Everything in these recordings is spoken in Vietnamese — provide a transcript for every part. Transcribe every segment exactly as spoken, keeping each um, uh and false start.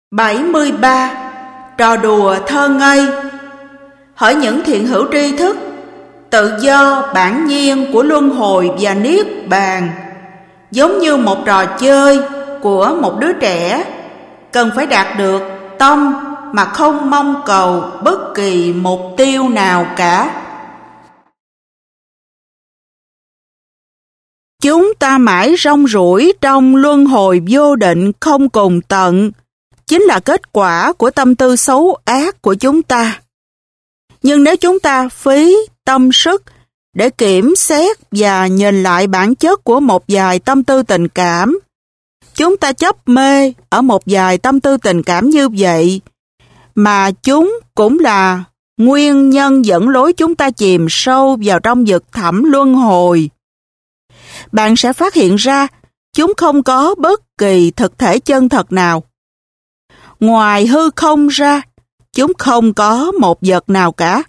bảy mươi ba. Trò đùa thơ ngây. Hỡi những thiện hữu tri thức, tự do bản nhiên của luân hồi và niết bàn giống như một trò chơi của một đứa trẻ, cần phải đạt được tâm mà không mong cầu bất kỳ mục tiêu nào cả. Chúng ta mãi rong ruổi trong luân hồi vô định không cùng tận, chính là kết quả của tâm tư xấu ác của chúng ta. Nhưng nếu chúng ta phí tâm sức để kiểm xét và nhìn lại bản chất của một vài tâm tư tình cảm, chúng ta chấp mê ở một vài tâm tư tình cảm như vậy, mà chúng cũng là nguyên nhân dẫn lối chúng ta chìm sâu vào trong vực thẳm luân hồi. Bạn sẽ phát hiện ra chúng không có bất kỳ thực thể chân thật nào. Ngoài hư không ra, chúng không có một vật nào cả.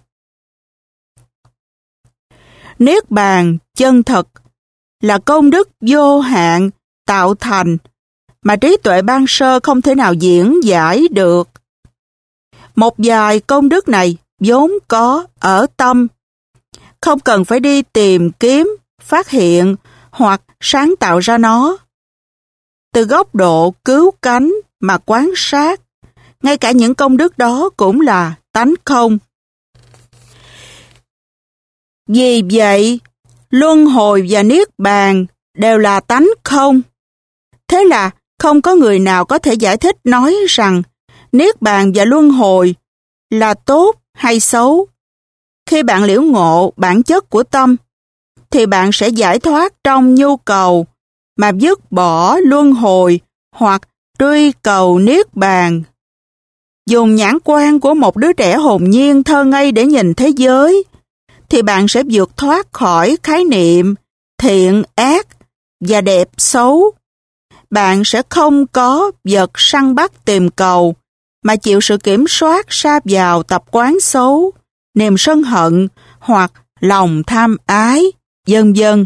Niết bàn chân thật là công đức vô hạn tạo thành mà trí tuệ ban sơ không thể nào diễn giải được. Một vài công đức này vốn có ở tâm, không cần phải đi tìm kiếm, phát hiện hoặc sáng tạo ra nó. Từ góc độ cứu cánh mà quan sát, ngay cả những công đức đó cũng là tánh không. Vì vậy, luân hồi và niết bàn đều là tánh không. Thế là không có người nào có thể giải thích nói rằng niết bàn và luân hồi là tốt hay xấu. Khi bạn liễu ngộ bản chất của tâm, thì bạn sẽ giải thoát trong nhu cầu mà dứt bỏ luân hồi hoặc truy cầu niết bàn. Dùng nhãn quan của một đứa trẻ hồn nhiên thơ ngây để nhìn thế giới, thì bạn sẽ vượt thoát khỏi khái niệm thiện, ác và đẹp, xấu. Bạn sẽ không có vật săn bắt tìm cầu, mà chịu sự kiểm soát sa vào tập quán xấu, niềm sân hận hoặc lòng tham ái, vân vân.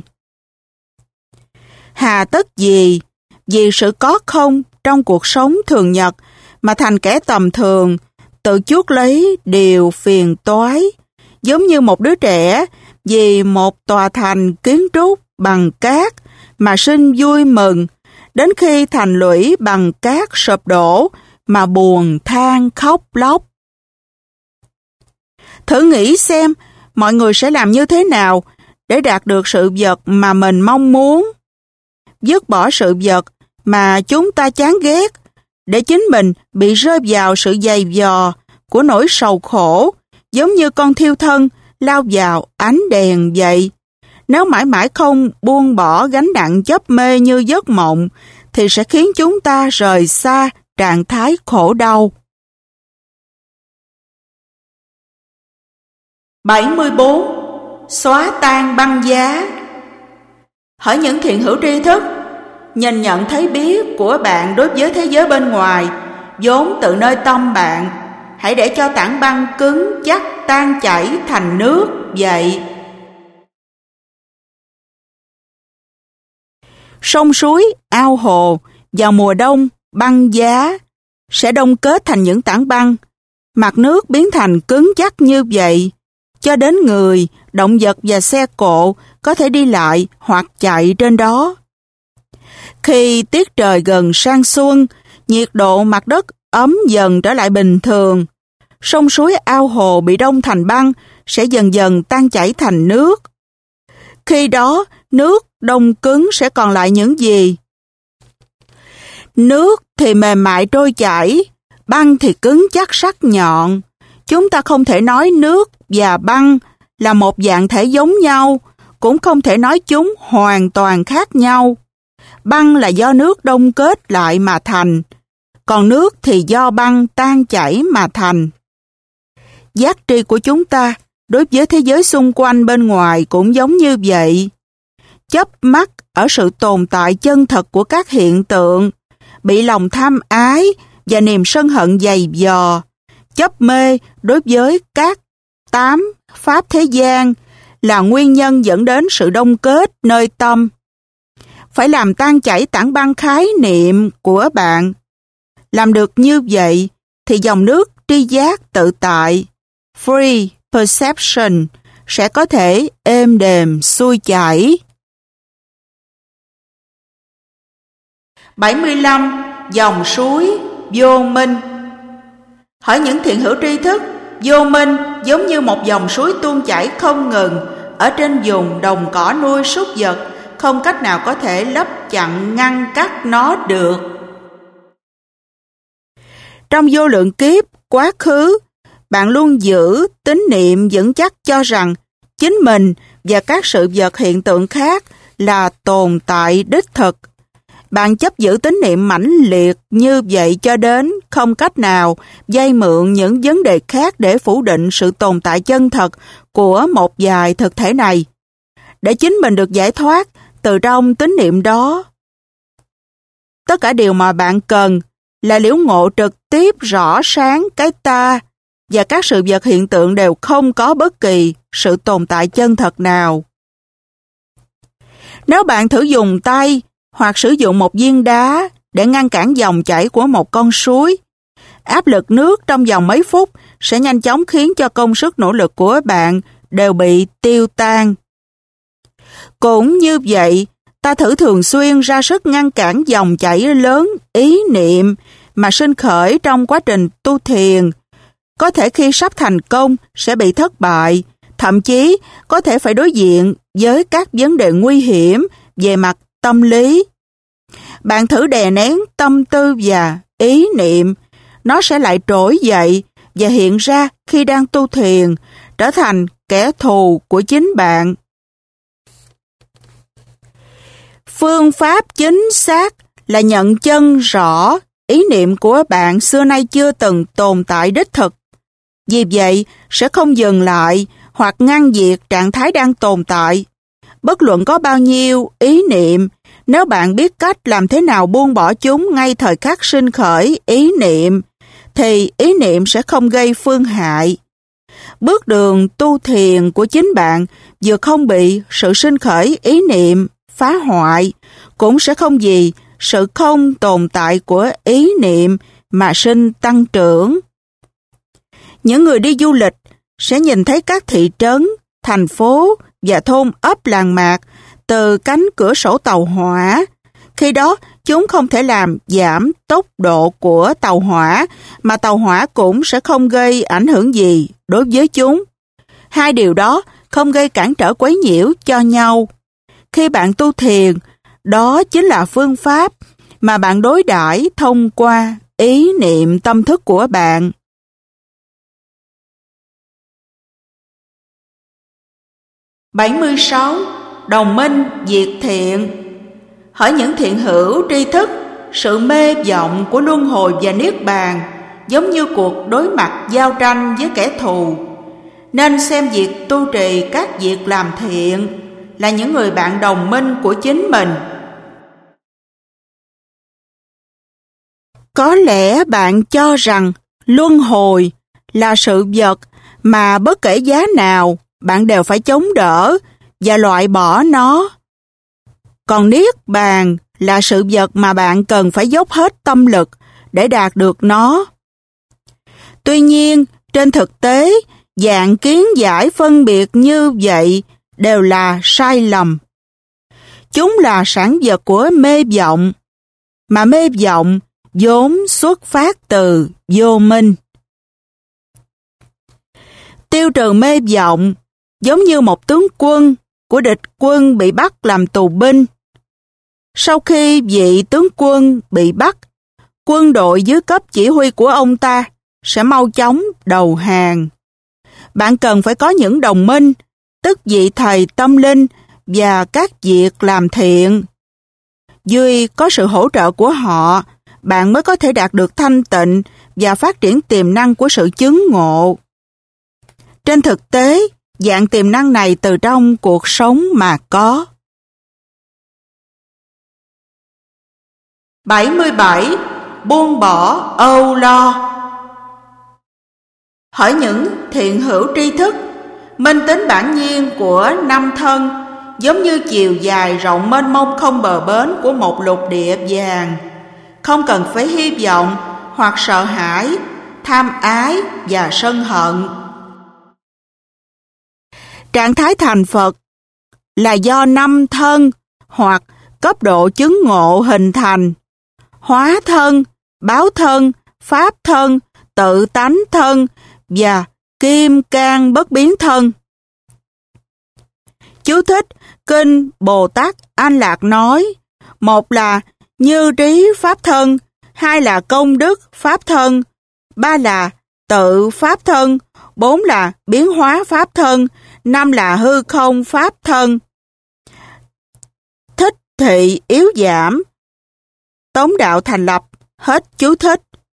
Hà tất gì vì sự có không trong cuộc sống thường nhật mà thành kẻ tầm thường, tự chuốc lấy điều phiền toái, giống như một đứa trẻ vì một tòa thành kiến trúc bằng cát mà sinh vui mừng, đến khi thành lũy bằng cát sụp đổ mà buồn than khóc lóc. Thử nghĩ xem mọi người sẽ làm như thế nào để đạt được sự vật mà mình mong muốn. Dứt bỏ sự vật mà chúng ta chán ghét để chính mình bị rơi vào sự dày vò của nỗi sầu khổ, giống như con thiêu thân lao vào ánh đèn vậy. Nếu mãi mãi không buông bỏ gánh nặng chấp mê như giấc mộng, thì sẽ khiến chúng ta rời xa trạng thái khổ đau. bảy mươi bốn. Xóa tan băng giá. Hỡi những thiện hữu tri thức, nhìn nhận thấy biết của bạn đối với thế giới bên ngoài vốn tự nơi tâm bạn. Hãy để cho tảng băng cứng chắc tan chảy thành nước vậy. Sông suối, ao hồ vào mùa đông băng giá sẽ đông kết thành những tảng băng. Mặt nước biến thành cứng chắc như vậy, cho đến người, động vật và xe cộ có thể đi lại hoặc chạy trên đó. Khi tiết trời gần sang xuân, nhiệt độ mặt đất ấm dần trở lại bình thường. Sông suối, ao hồ bị đông thành băng sẽ dần dần tan chảy thành nước. Khi đó, nước đông cứng sẽ còn lại những gì? Nước thì mềm mại trôi chảy, băng thì cứng chắc sắc nhọn. Chúng ta không thể nói nước và băng là một dạng thể giống nhau, cũng không thể nói chúng hoàn toàn khác nhau. Băng là do nước đông kết lại mà thành, còn nước thì do băng tan chảy mà thành. Giác tri của chúng ta đối với thế giới xung quanh bên ngoài cũng giống như vậy. Chấp mắc ở sự tồn tại chân thật của các hiện tượng, bị lòng tham ái và niềm sân hận dày vò, chấp mê đối với các tám pháp thế gian là nguyên nhân dẫn đến sự đông kết nơi tâm. Phải làm tan chảy tảng băng khái niệm của bạn. Làm được như vậy thì dòng nước tri giác tự tại, free perception, sẽ có thể êm đềm xuôi chảy. bảy mươi lăm. Dòng suối vô minh. Hỏi những thiện hữu tri thức, vô minh giống như một dòng suối tuôn chảy không ngừng ở trên vùng đồng cỏ nuôi súc vật, không cách nào có thể lấp chặn ngăn cắt nó được. Trong vô lượng kiếp quá khứ, bạn luôn giữ tín niệm vững chắc cho rằng chính mình và các sự vật hiện tượng khác là tồn tại đích thực. Bạn chấp giữ tín niệm mãnh liệt như vậy cho đến không cách nào vay mượn những vấn đề khác để phủ định sự tồn tại chân thật của một vài thực thể này, để chính mình được giải thoát từ trong tín niệm đó. Tất cả điều mà bạn cần là liễu ngộ trực tiếp rõ sáng cái ta, và các sự vật hiện tượng đều không có bất kỳ sự tồn tại chân thật nào. Nếu bạn thử dùng tay hoặc sử dụng một viên đá để ngăn cản dòng chảy của một con suối, áp lực nước trong vòng mấy phút sẽ nhanh chóng khiến cho công sức nỗ lực của bạn đều bị tiêu tan. Cũng như vậy, ta thử thường xuyên ra sức ngăn cản dòng chảy lớn ý niệm mà sinh khởi trong quá trình tu thiền, có thể khi sắp thành công sẽ bị thất bại, thậm chí có thể phải đối diện với các vấn đề nguy hiểm về mặt tâm lý. Bạn thử đè nén tâm tư và ý niệm, nó sẽ lại trỗi dậy và hiện ra khi đang tu thiền, trở thành kẻ thù của chính bạn. Phương pháp chính xác là nhận chân rõ ý niệm của bạn xưa nay chưa từng tồn tại đích thực. Vì vậy, sẽ không dừng lại hoặc ngăn diệt trạng thái đang tồn tại. Bất luận có bao nhiêu ý niệm, nếu bạn biết cách làm thế nào buông bỏ chúng ngay thời khắc sinh khởi ý niệm, thì ý niệm sẽ không gây phương hại. Bước đường tu thiền của chính bạn vừa không bị sự sinh khởi ý niệm phá hoại, cũng sẽ không vì sự không tồn tại của ý niệm mà sinh tăng trưởng. Những người đi du lịch sẽ nhìn thấy các thị trấn, thành phố và thôn ấp làng mạc từ cánh cửa sổ tàu hỏa. Khi đó, chúng không thể làm giảm tốc độ của tàu hỏa, mà tàu hỏa cũng sẽ không gây ảnh hưởng gì đối với chúng. Hai điều đó không gây cản trở quấy nhiễu cho nhau. Khi bạn tu thiền, đó chính là phương pháp mà bạn đối đãi thông qua ý niệm tâm thức của bạn. bảy mươi sáu. Đồng minh diệt thiện. Hỏi những thiện hữu tri thức, sự mê vọng của luân hồi và niết bàn giống như cuộc đối mặt giao tranh với kẻ thù, nên xem việc tu trì các việc làm thiện là những người bạn đồng minh của chính mình. Có lẽ bạn cho rằng luân hồi là sự vật mà bất kể giá nào bạn đều phải chống đỡ và loại bỏ nó. Còn niết bàn là sự vật mà bạn cần phải dốc hết tâm lực để đạt được nó. Tuy nhiên, trên thực tế, dạng kiến giải phân biệt như vậy đều là sai lầm. Chúng là sản vật của mê vọng, mà mê vọng vốn xuất phát từ vô minh. Tiêu trừ mê vọng giống như một tướng quân của địch quân bị bắt làm tù binh. Sau khi vị tướng quân bị bắt, quân đội dưới cấp chỉ huy của ông ta sẽ mau chóng đầu hàng. Bạn cần phải có những đồng minh, tức vị thầy tâm linh và các việc làm thiện. Duy có sự hỗ trợ của họ, bạn mới có thể đạt được thanh tịnh và phát triển tiềm năng của sự chứng ngộ. Trên thực tế, dạng tiềm năng này từ trong cuộc sống mà có. bảy mươi bảy. Buông bỏ âu lo. Hỏi những thiện hữu tri thức, minh tính bản nhiên của năm thân giống như chiều dài rộng mênh mông không bờ bến của một lục địa vàng. Không cần phải hy vọng hoặc sợ hãi, tham ái và sân hận. Trạng thái thành Phật là do năm thân hoặc cấp độ chứng ngộ hình thành: hóa thân, báo thân, pháp thân, tự tánh thân và kim cang bất biến thân. Chú thích: Kinh Bồ Tát An Lạc nói, một là như trí pháp thân, hai là công đức pháp thân, ba là tự pháp thân, bốn là biến hóa pháp thân, năm là hư không pháp thân. Thích thị yếu giảm, tống đạo thành lập. Hết chú thích.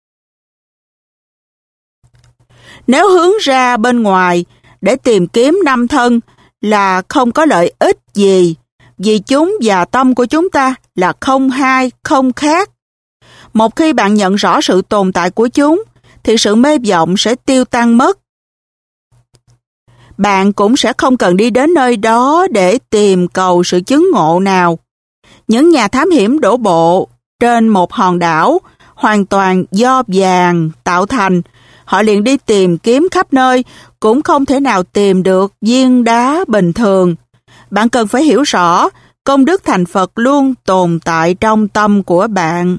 Nếu hướng ra bên ngoài để tìm kiếm năm thân là không có lợi ích gì, vì chúng và tâm của chúng ta là không hai, không khác. Một khi bạn nhận rõ sự tồn tại của chúng, thì sự mê vọng sẽ tiêu tan mất. Bạn cũng sẽ không cần đi đến nơi đó để tìm cầu sự chứng ngộ nào. Những nhà thám hiểm đổ bộ trên một hòn đảo hoàn toàn do vàng tạo thành, họ liền đi tìm kiếm khắp nơi, cũng không thể nào tìm được viên đá bình thường. Bạn cần phải hiểu rõ, công đức thành Phật luôn tồn tại trong tâm của bạn.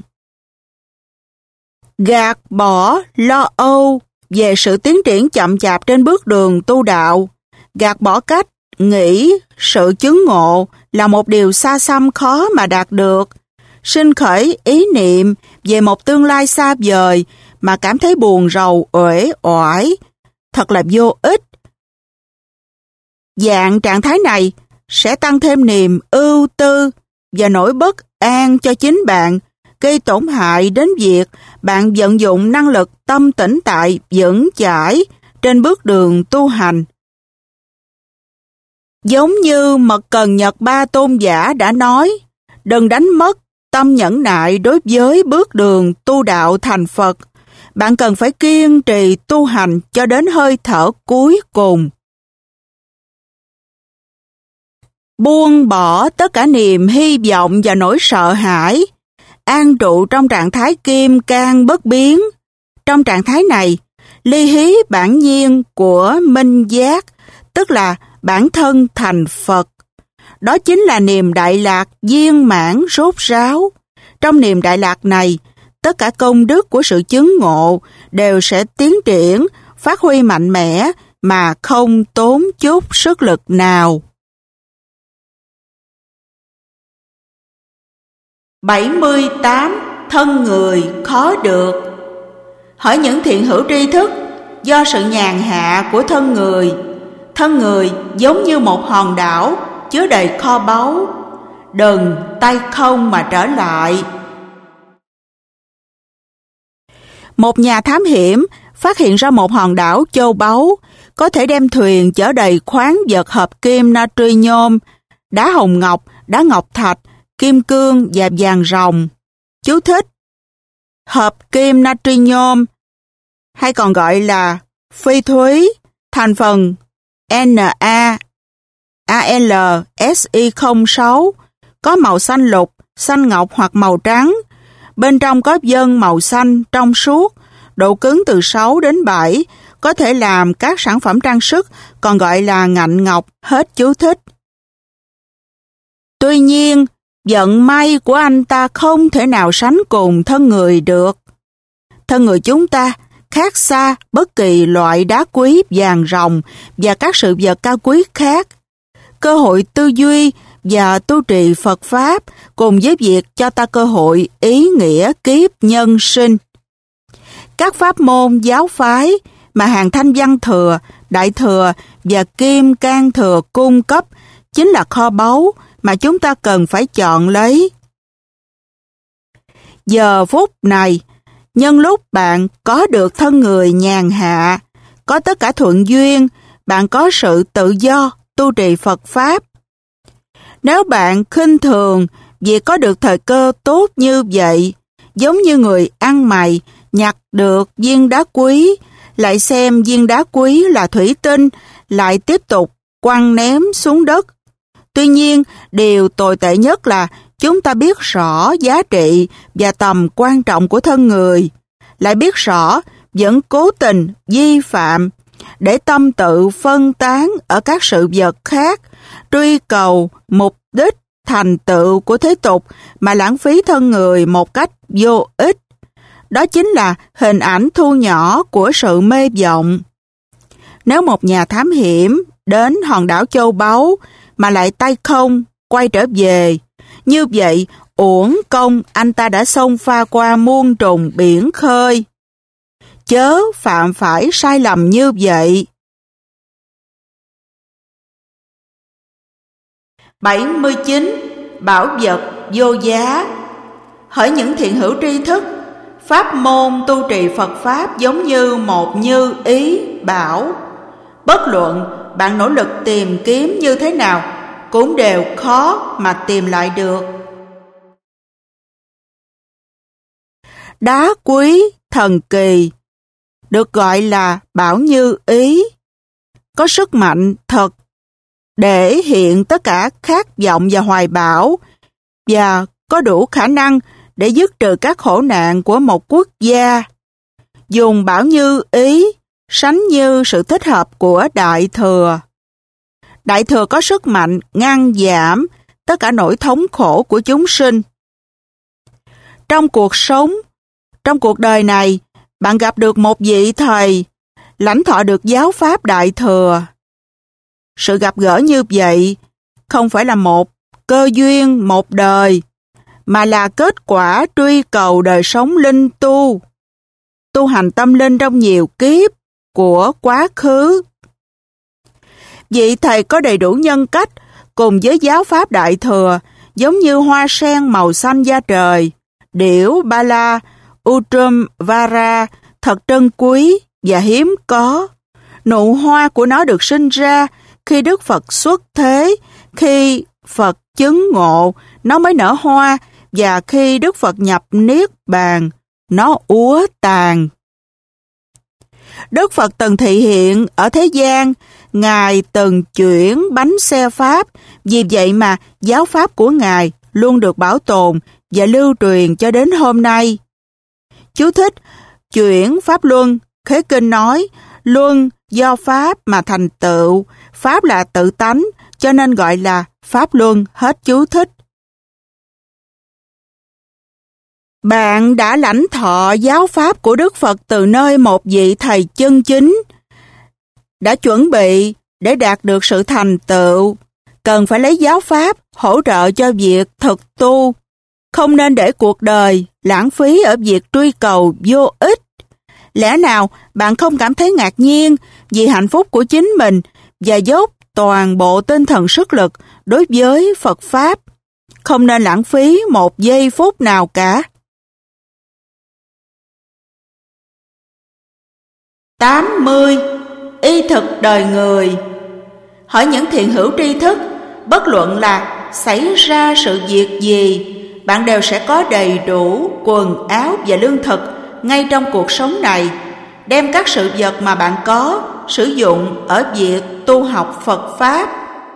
Gạt bỏ lo âu về sự tiến triển chậm chạp trên bước đường tu đạo. Gạt bỏ cách nghĩ sự chứng ngộ là một điều xa xăm khó mà đạt được. Sinh khởi ý niệm về một tương lai xa vời mà cảm thấy buồn rầu, uể oải, thật là vô ích. Dạng trạng thái này sẽ tăng thêm niềm ưu tư và nỗi bất an cho chính bạn, gây tổn hại đến việc bạn vận dụng năng lực tâm tĩnh tại vững chãi trên bước đường tu hành. Giống như Mật Cần Nhật Ba Tôn giả đã nói, đừng đánh mất tâm nhẫn nại đối với bước đường tu đạo thành Phật. Bạn cần phải kiên trì tu hành cho đến hơi thở cuối cùng. Buông bỏ tất cả niềm hy vọng và nỗi sợ hãi, an trụ trong trạng thái kim cang bất biến. Trong trạng thái này, ly hí bản nhiên của minh giác, tức là bản thân thành Phật. Đó chính là niềm đại lạc viên mãn rốt ráo. Trong niềm đại lạc này, tất cả công đức của sự chứng ngộ đều sẽ tiến triển, phát huy mạnh mẽ mà không tốn chút sức lực nào. bảy mươi tám. Thân người khó được. Hỏi những thiện hữu tri thức, do sự nhàn hạ của thân người, thân người giống như một hòn đảo chứa đầy kho báu, đừng tay không mà trở lại. Một nhà thám hiểm phát hiện ra một hòn đảo châu báu, có thể đem thuyền chở đầy khoáng vật hợp kim natri nhôm, đá hồng ngọc, đá ngọc thạch, kim cương và vàng ròng. Chú thích: hợp kim natri nhôm, hay còn gọi là phi thúy, thành phần Na A L S I không sáu, có màu xanh lục, xanh ngọc hoặc màu trắng. Bên trong có vân màu xanh trong suốt, độ cứng từ sáu đến bảy, có thể làm các sản phẩm trang sức, còn gọi là ngạnh ngọc. Hết chú thích. Tuy nhiên, vận may của anh ta không thể nào sánh cùng thân người được. Thân người chúng ta khác xa bất kỳ loại đá quý, vàng ròng và các sự vật cao quý khác. Cơ hội tư duy và tu trì Phật Pháp cùng với việc cho ta cơ hội ý nghĩa kiếp nhân sinh. Các pháp môn giáo phái mà hàng Thanh Văn Thừa, Đại Thừa và Kim Cang Thừa cung cấp chính là kho báu mà chúng ta cần phải chọn lấy. Giờ phút này, nhân lúc bạn có được thân người nhàn hạ, có tất cả thuận duyên, bạn có sự tự do tu trì Phật Pháp. Nếu bạn khinh thường vì có được thời cơ tốt như vậy, giống như người ăn mày nhặt được viên đá quý, lại xem viên đá quý là thủy tinh, lại tiếp tục quăng ném xuống đất. Tuy nhiên, điều tồi tệ nhất là chúng ta biết rõ giá trị và tầm quan trọng của thân người. lại biết rõ vẫn cố tình vi phạm, để tâm tự phân tán ở các sự vật khác, truy cầu mục đích thành tựu của thế tục mà lãng phí thân người một cách vô ích. Đó chính là hình ảnh thu nhỏ của sự mê vọng. Nếu một nhà thám hiểm đến hòn đảo châu báu mà lại tay không quay trở về, như vậy uổng công anh ta đã xông pha qua muôn trùng biển khơi. Chớ phạm phải sai lầm như vậy. bảy mươi chín. Bảo vật vô giá. Hỡi những thiện hữu tri thức, pháp môn tu trì Phật Pháp giống như một như ý bảo. Bất luận bạn nỗ lực tìm kiếm như thế nào, cũng đều khó mà tìm lại được. Đá quý, thần kỳ, được gọi là bảo như ý, có sức mạnh thật để hiện tất cả khát vọng và hoài bão, và có đủ khả năng để dứt trừ các khổ nạn của một quốc gia. Dùng bảo như ý sánh như sự thích hợp của Đại Thừa. Đại Thừa có sức mạnh ngăn giảm tất cả nỗi thống khổ của chúng sinh. Trong cuộc sống, trong cuộc đời này, bạn gặp được một vị thầy, lãnh thọ được giáo pháp Đại Thừa. Sự gặp gỡ như vậy không phải là một cơ duyên một đời, mà là kết quả truy cầu đời sống linh tu, tu hành tâm linh trong nhiều kiếp của quá khứ. Vị thầy có đầy đủ nhân cách cùng với giáo pháp Đại Thừa, giống như hoa sen màu xanh da trời, điểu ba la, Utrum Vara, thật trân quý và hiếm có. Nụ hoa của nó được sinh ra khi Đức Phật xuất thế, khi Phật chứng ngộ, nó mới nở hoa, và khi Đức Phật nhập Niết Bàn, nó úa tàn. Đức Phật từng thị hiện ở thế gian, Ngài từng chuyển bánh xe Pháp, vì vậy mà giáo Pháp của Ngài luôn được bảo tồn và lưu truyền cho đến hôm nay. Chú thích: chuyển Pháp Luân, Khế Kinh nói, Luân do Pháp mà thành tựu, Pháp là tự tánh, cho nên gọi là Pháp Luân, hết chú thích. Bạn đã lãnh thọ giáo Pháp của Đức Phật từ nơi một vị thầy chân chính, đã chuẩn bị để đạt được sự thành tựu, cần phải lấy giáo Pháp hỗ trợ cho việc thực tu, không nên để cuộc đời lãng phí ở việc truy cầu vô ích. Lẽ nào bạn không cảm thấy ngạc nhiên vì hạnh phúc của chính mình và dốc toàn bộ tinh thần sức lực đối với Phật Pháp? Không nên lãng phí một giây phút nào cả. tám mươi. Y thực đời người. Hỏi những thiện hữu tri thức, bất luận là xảy ra sự việc gì, bạn đều sẽ có đầy đủ quần áo và lương thực ngay trong cuộc sống này. Đem các sự vật mà bạn có sử dụng ở việc tu học Phật Pháp.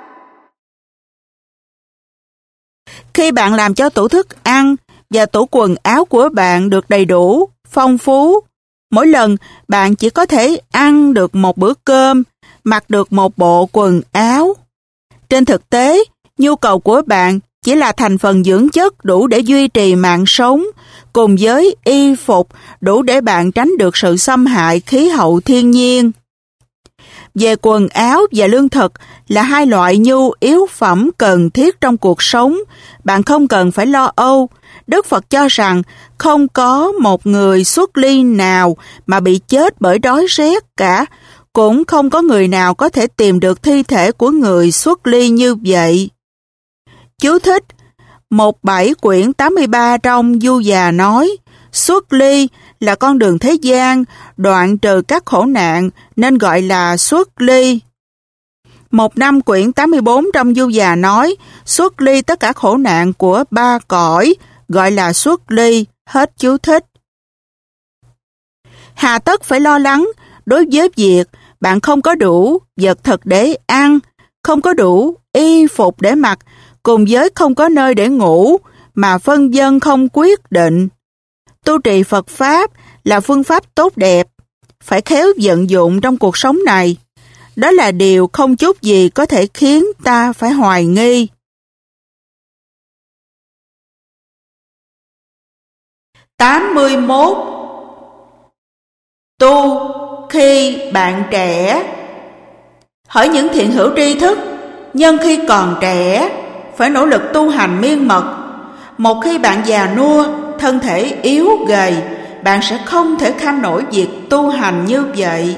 Khi bạn làm cho tủ thức ăn và tủ quần áo của bạn được đầy đủ, phong phú, mỗi lần bạn chỉ có thể ăn được một bữa cơm, mặc được một bộ quần áo. Trên thực tế, nhu cầu của bạn chỉ là thành phần dưỡng chất đủ để duy trì mạng sống, cùng với y phục đủ để bạn tránh được sự xâm hại khí hậu thiên nhiên. Về quần áo và lương thực là hai loại nhu yếu phẩm cần thiết trong cuộc sống, bạn không cần phải lo âu. Đức Phật cho rằng không có một người xuất ly nào mà bị chết bởi đói rét cả, cũng không có người nào có thể tìm được thi thể của người xuất ly như vậy. Chú thích: một bảy quyển tám mươi ba trong Du Già nói, xuất ly là con đường thế gian, đoạn trừ các khổ nạn nên gọi là xuất ly. Một năm quyển tám mươi bốn trong Du Già nói, xuất ly tất cả khổ nạn của ba cõi, gọi là xuất ly, hết chú thích. Hà tất phải lo lắng đối với việc bạn không có đủ vật thực để ăn, không có đủ y phục để mặc, cùng với không có nơi để ngủ, mà phân vân không quyết định. Tu trì Phật Pháp là phương pháp tốt đẹp, phải khéo vận dụng trong cuộc sống này. Đó là điều không chút gì có thể khiến ta phải hoài nghi. tám mươi mốt. Tu khi bạn trẻ. Hỡi những thiện hữu tri thức, nhân khi còn trẻ, phải nỗ lực tu hành miên mật. Một khi bạn già nua, thân thể yếu gầy, bạn sẽ không thể kham nổi việc tu hành như vậy.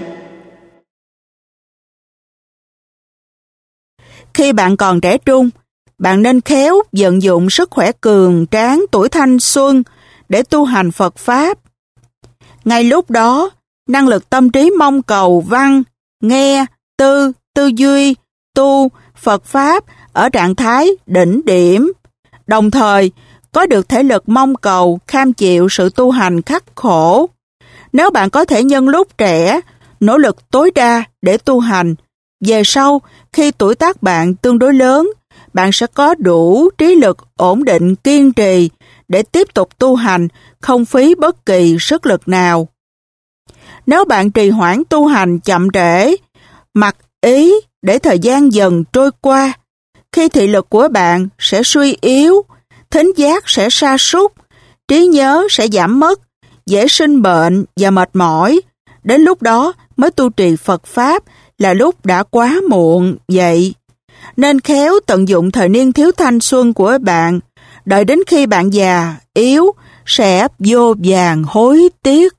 Khi bạn còn trẻ trung, bạn nên khéo vận dụng sức khỏe cường tráng tuổi thanh xuân để tu hành Phật Pháp. Ngay lúc đó, năng lực tâm trí mong cầu văn, nghe, tư, tư duy, tu, Phật Pháp ở trạng thái đỉnh điểm, đồng thời có được thể lực mong cầu kham chịu sự tu hành khắc khổ. Nếu bạn có thể nhân lúc trẻ, nỗ lực tối đa để tu hành, về sau, khi tuổi tác bạn tương đối lớn, bạn sẽ có đủ trí lực ổn định kiên trì để tiếp tục tu hành, không phí bất kỳ sức lực nào. Nếu bạn trì hoãn tu hành chậm trễ, mặc ý để thời gian dần trôi qua, khi thị lực của bạn sẽ suy yếu, thính giác sẽ sa sút, trí nhớ sẽ giảm mất, dễ sinh bệnh và mệt mỏi. Đến lúc đó mới tu trì Phật Pháp là lúc đã quá muộn vậy. Nên khéo tận dụng thời niên thiếu thanh xuân của bạn, đợi đến khi bạn già, yếu, sẽ vô vàn hối tiếc.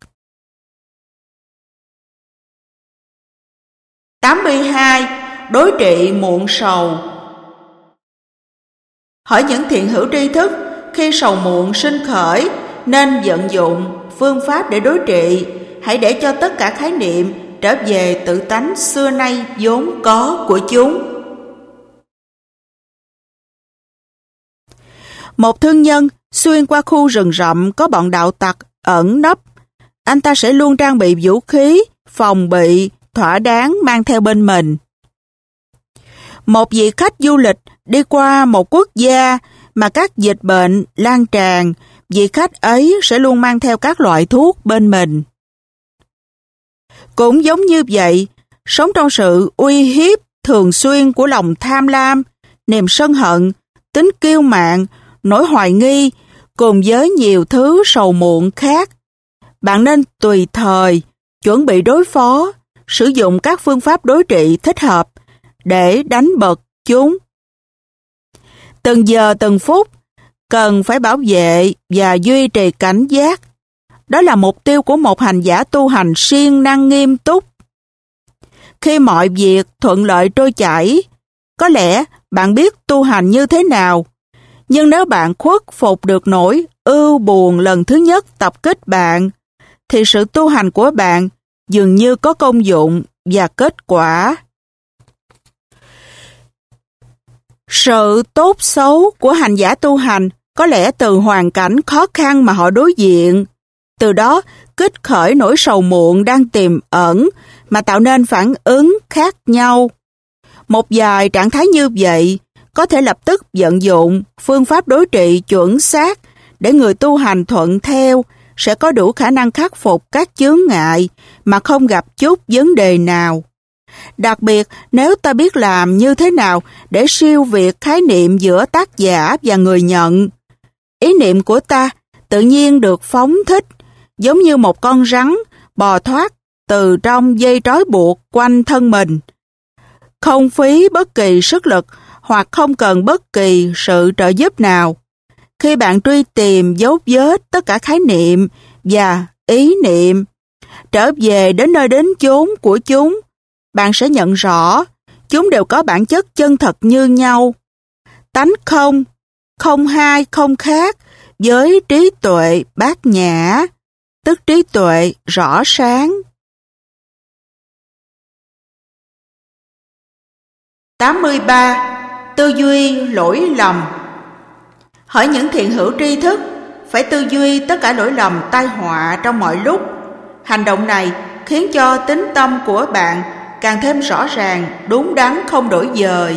tám mươi hai. Đối trị muộn sầu. Hỏi những thiện hữu tri thức, khi sầu muộn sinh khởi, nên vận dụng phương pháp để đối trị. Hãy để cho tất cả khái niệm trở về tự tánh xưa nay vốn có của chúng. Một thương nhân xuyên qua khu rừng rậm có bọn đạo tặc ẩn nấp. Anh ta sẽ luôn trang bị vũ khí, phòng bị, thỏa đáng mang theo bên mình. Một vị khách du lịch đi qua một quốc gia mà các dịch bệnh lan tràn, vị khách ấy sẽ luôn mang theo các loại thuốc bên mình. Cũng giống như vậy, sống trong sự uy hiếp thường xuyên của lòng tham lam, niềm sân hận, tính kiêu mạn, nỗi hoài nghi, cùng với nhiều thứ sầu muộn khác. Bạn nên tùy thời, chuẩn bị đối phó, sử dụng các phương pháp đối trị thích hợp để đánh bật chúng. Từng giờ từng phút, cần phải bảo vệ và duy trì cảnh giác. Đó là mục tiêu của một hành giả tu hành siêng năng nghiêm túc. Khi mọi việc thuận lợi trôi chảy, có lẽ bạn biết tu hành như thế nào. Nhưng nếu bạn khuất phục được nỗi ưu buồn lần thứ nhất tập kích bạn, thì sự tu hành của bạn dường như có công dụng và kết quả. Sự tốt xấu của hành giả tu hành có lẽ từ hoàn cảnh khó khăn mà họ đối diện. Từ đó kích khởi nỗi sầu muộn đang tiềm ẩn mà tạo nên phản ứng khác nhau. Một vài trạng thái như vậy có thể lập tức vận dụng phương pháp đối trị chuẩn xác để người tu hành thuận theo sẽ có đủ khả năng khắc phục các chướng ngại mà không gặp chút vấn đề nào. Đặc biệt nếu ta biết làm như thế nào để siêu việt khái niệm giữa tác giả và người nhận. Ý niệm của ta tự nhiên được phóng thích, giống như một con rắn bò thoát từ trong dây trói buộc quanh thân mình. Không phí bất kỳ sức lực hoặc không cần bất kỳ sự trợ giúp nào. Khi bạn truy tìm dấu vết tất cả khái niệm và ý niệm, trở về đến nơi đến chốn của chúng, bạn sẽ nhận rõ chúng đều có bản chất chân thật như nhau. Tánh không, không hai không khác với trí tuệ bát nhã, tức trí tuệ rõ sáng. tám mươi ba. Tư duy lỗi lầm. Hỏi những thiện hữu tri thức, phải tư duy tất cả lỗi lầm tai họa trong mọi lúc. Hành động này khiến cho tính tâm của bạn càng thêm rõ ràng, đúng đắn không đổi dời.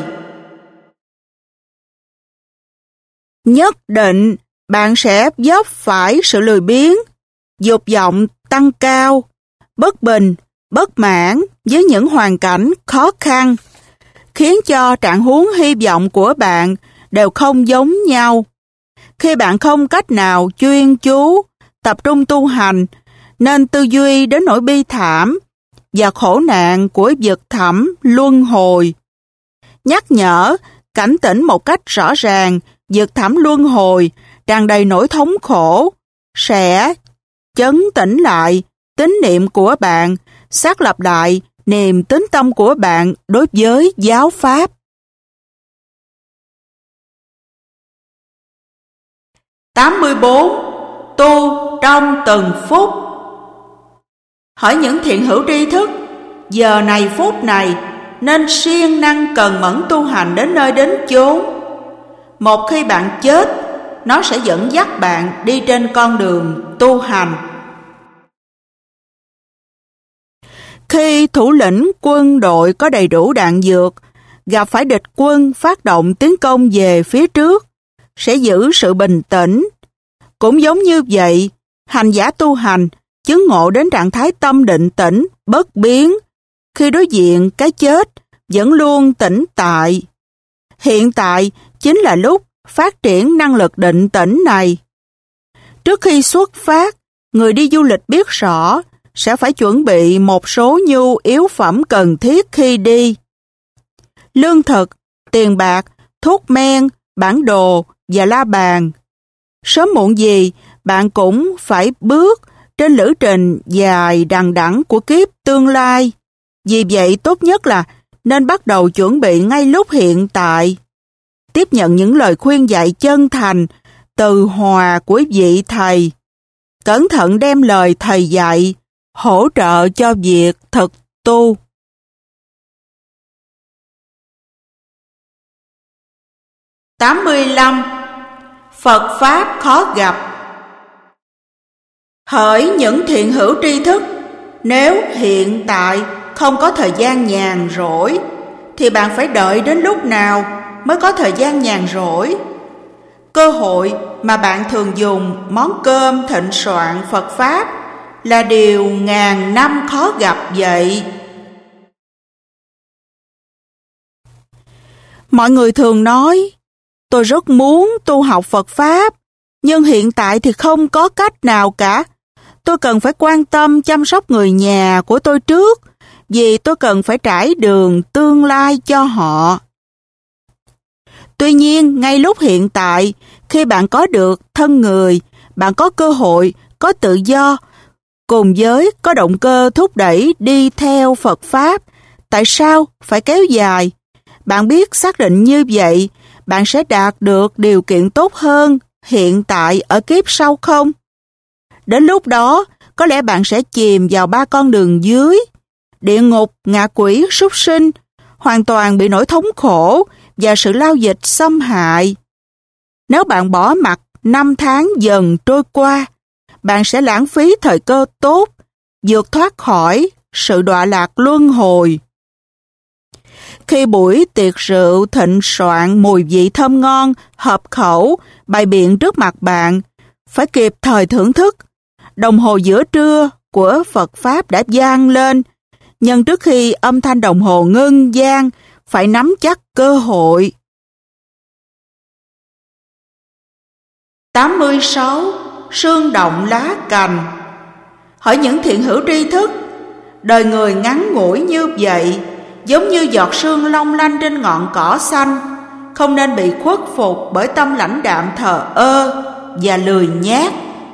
Nhất định bạn sẽ vấp phải sự lười biếng dục vọng tăng cao, bất bình, bất mãn với những hoàn cảnh khó khăn, khiến cho trạng huống hy vọng của bạn đều không giống nhau. Khi bạn không cách nào chuyên chú, tập trung tu hành, nên tư duy đến nỗi bi thảm và khổ nạn của vực thẳm luân hồi. Nhắc nhở, cảnh tỉnh một cách rõ ràng, vực thẳm luân hồi tràn đầy nỗi thống khổ, sẽ chấn tĩnh lại tín niệm của bạn, xác lập lại niềm tín tâm của bạn đối với giáo pháp. tám mươi bốn. Tu trong từng phút. Hỏi những thiện hữu tri thức, giờ này phút này nên siêng năng cần mẫn tu hành đến nơi đến chốn. Một khi bạn chết, nó sẽ dẫn dắt bạn đi trên con đường tu hành. Khi thủ lĩnh quân đội có đầy đủ đạn dược, gặp phải địch quân phát động tiến công về phía trước, sẽ giữ sự bình tĩnh. Cũng giống như vậy, hành giả tu hành chứng ngộ đến trạng thái tâm định tĩnh, bất biến. Khi đối diện cái chết, vẫn luôn tĩnh tại. Hiện tại chính là lúc phát triển năng lực định tĩnh này. Trước khi xuất phát, người đi du lịch biết rõ sẽ phải chuẩn bị một số nhu yếu phẩm cần thiết khi đi. Lương thực, tiền bạc, thuốc men, bản đồ và la bàn. Sớm muộn gì, bạn cũng phải bước trên lữ trình dài đằng đẵng của kiếp tương lai. Vì vậy, tốt nhất là nên bắt đầu chuẩn bị ngay lúc hiện tại. Tiếp nhận những lời khuyên dạy chân thành, từ hòa của vị thầy. Cẩn thận đem lời thầy dạy, hỗ trợ cho việc thực tu. tám mươi lăm. Phật Pháp khó gặp. Hỡi những thiện hữu tri thức, nếu hiện tại không có thời gian nhàn rỗi, thì bạn phải đợi đến lúc nào mới có thời gian nhàn rỗi? Cơ hội mà bạn thường dùng món cơm thịnh soạn Phật Pháp là điều ngàn năm khó gặp vậy. Mọi người thường nói, tôi rất muốn tu học Phật Pháp, nhưng hiện tại thì không có cách nào cả. Tôi cần phải quan tâm chăm sóc người nhà của tôi trước, vì tôi cần phải trải đường tương lai cho họ. Tuy nhiên, ngay lúc hiện tại, khi bạn có được thân người, bạn có cơ hội, có tự do, cùng với có động cơ thúc đẩy đi theo Phật Pháp, tại sao phải kéo dài? Bạn biết xác định như vậy, bạn sẽ đạt được điều kiện tốt hơn hiện tại ở kiếp sau không? Đến lúc đó, có lẽ bạn sẽ chìm vào ba con đường dưới, địa ngục, ngạ quỷ, súc sinh, hoàn toàn bị nỗi thống khổ và sự lao dịch xâm hại. Nếu bạn bỏ mặc năm tháng dần trôi qua, bạn sẽ lãng phí thời cơ tốt, vượt thoát khỏi sự đọa lạc luân hồi. Khi buổi tiệc rượu thịnh soạn mùi vị thơm ngon, hợp khẩu, bày biện trước mặt bạn, phải kịp thời thưởng thức. Đồng hồ giữa trưa của Phật Pháp đã vang lên, nhưng trước khi âm thanh đồng hồ ngưng vang, phải nắm chắc cơ hội. tám mươi sáu. Sương động lá cành. Hỏi những thiện hữu tri thức, đời người ngắn ngủi như vậy, giống như giọt sương long lanh trên ngọn cỏ xanh, không nên bị khuất phục bởi tâm lãnh đạm thờ ơ và lười nhác.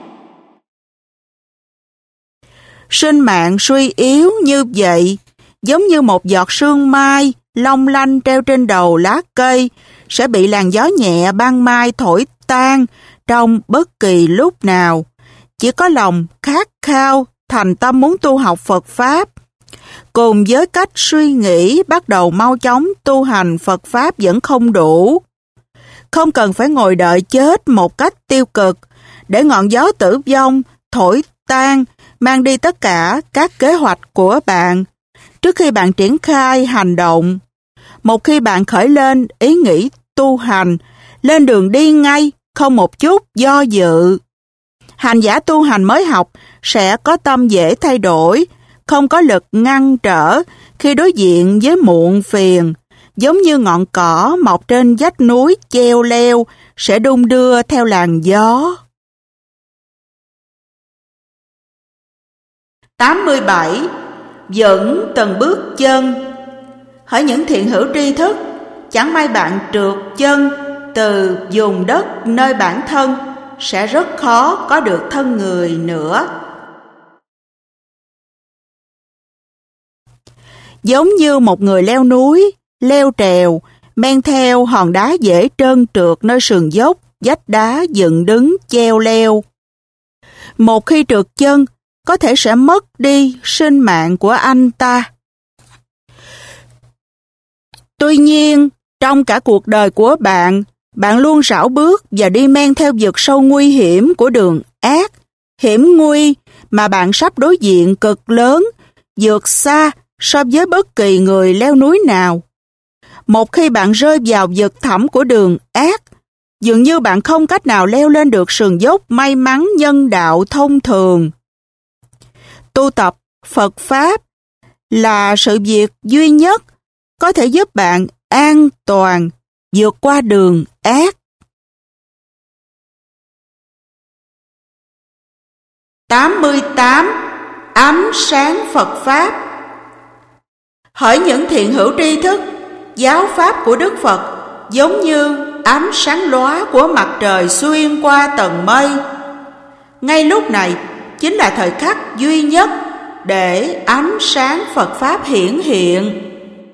Sinh mạng suy yếu như vậy, giống như một giọt sương mai long lanh treo trên đầu lá cây, sẽ bị làn gió nhẹ ban mai thổi tan trong bất kỳ lúc nào. Chỉ có lòng khát khao, thành tâm muốn tu học Phật Pháp, cùng với cách suy nghĩ bắt đầu mau chóng tu hành Phật Pháp vẫn không đủ. Không cần phải ngồi đợi chết một cách tiêu cực, để ngọn gió tử vong thổi tan, mang đi tất cả các kế hoạch của bạn. Trước khi bạn triển khai hành động, một khi bạn khởi lên ý nghĩ tu hành, lên đường đi ngay, không một chút do dự. Hành giả tu hành mới học sẽ có tâm dễ thay đổi, không có lực ngăn trở khi đối diện với muộn phiền, giống như ngọn cỏ mọc trên vách núi treo leo sẽ đung đưa theo làn gió. tám mươi bảy. Vững từng bước chân. Hỡi những thiện hữu tri thức, chẳng may bạn trượt chân từ vùng đất nơi bản thân, sẽ rất khó có được thân người nữa. Giống như một người leo núi, leo trèo, men theo hòn đá dễ trơn trượt nơi sườn dốc, vách đá dựng đứng treo leo. Một khi trượt chân, có thể sẽ mất đi sinh mạng của anh ta. Tuy nhiên, trong cả cuộc đời của bạn, bạn luôn rảo bước và đi men theo vực sâu nguy hiểm của đường ác, hiểm nguy mà bạn sắp đối diện cực lớn, vượt xa so với bất kỳ người leo núi nào. Một khi bạn rơi vào vực thẳm của đường ác, dường như bạn không cách nào leo lên được sườn dốc may mắn nhân đạo thông thường. Tu tập Phật Pháp là sự việc duy nhất có thể giúp bạn an toàn vượt qua đường ác. tám mươi tám. Ánh sáng Phật Pháp. Hỡi những thiện hữu tri thức, giáo pháp của Đức Phật giống như ánh sáng lóa của mặt trời xuyên qua tầng mây. Ngay lúc này chính là thời khắc duy nhất để ánh sáng Phật Pháp hiển hiện.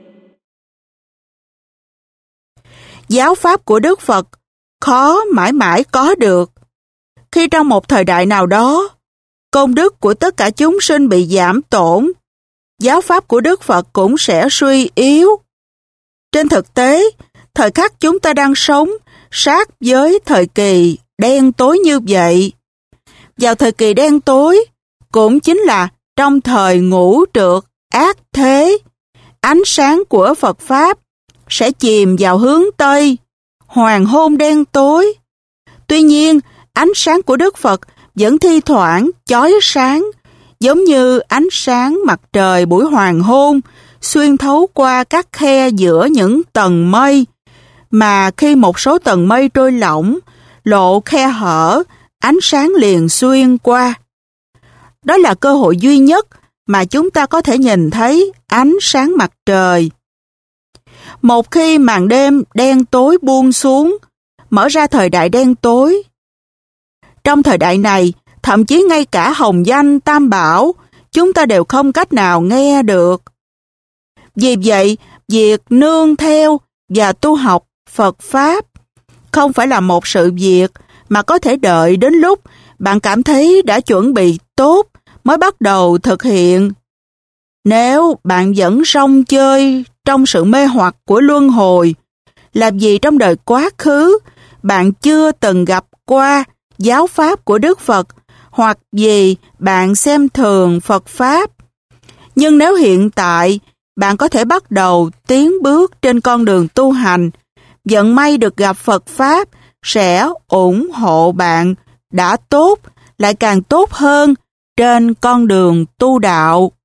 Giáo pháp của Đức Phật khó mãi mãi có được. Khi trong một thời đại nào đó, công đức của tất cả chúng sinh bị giảm tổn, giáo pháp của Đức Phật cũng sẽ suy yếu. Trên thực tế, thời khắc chúng ta đang sống sát với thời kỳ đen tối như vậy. Vào thời kỳ đen tối, cũng chính là trong thời ngũ trượt ác thế, ánh sáng của Phật Pháp sẽ chìm vào hướng Tây, hoàng hôn đen tối. Tuy nhiên, ánh sáng của Đức Phật vẫn thi thoảng chói sáng, giống như ánh sáng mặt trời buổi hoàng hôn, xuyên thấu qua các khe giữa những tầng mây, mà khi một số tầng mây trôi lỏng, lộ khe hở, ánh sáng liền xuyên qua. Đó là cơ hội duy nhất mà chúng ta có thể nhìn thấy ánh sáng mặt trời. Một khi màn đêm đen tối buông xuống, mở ra thời đại đen tối. Trong thời đại này, thậm chí ngay cả hồng danh Tam Bảo, chúng ta đều không cách nào nghe được. Vì vậy, việc nương theo và tu học Phật Pháp không phải là một sự việc mà có thể đợi đến lúc bạn cảm thấy đã chuẩn bị tốt mới bắt đầu thực hiện. Nếu bạn vẫn rong chơi trong sự mê hoặc của luân hồi, làm gì trong đời quá khứ bạn chưa từng gặp qua giáo pháp của Đức Phật, hoặc vì bạn xem thường Phật Pháp. Nhưng nếu hiện tại bạn có thể bắt đầu tiến bước trên con đường tu hành, vận may được gặp Phật Pháp sẽ ủng hộ bạn đã tốt, lại càng tốt hơn trên con đường tu đạo.